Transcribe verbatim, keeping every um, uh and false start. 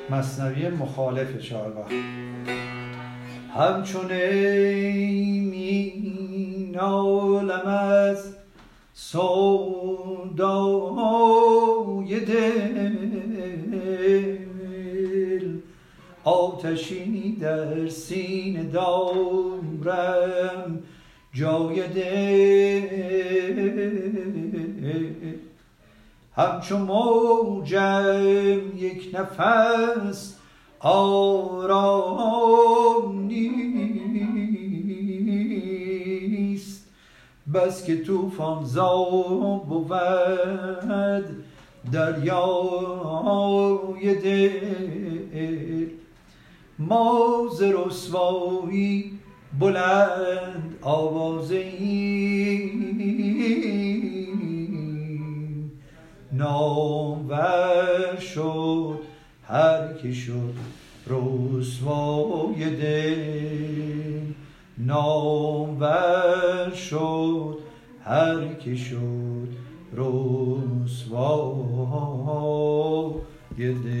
مثنوی مخالف چهارباغ. همچون می نالم از سودای دل، آتشی در سینه دارم جای دل. همچو موجم یک نفس آرام نیست، بس که طوفان زا بود دریای دل. ما ز رسوایی بلند آوازه ایم، نامور شد هر که شد رسوای دل. نامور شد هر که شد رسوای دل.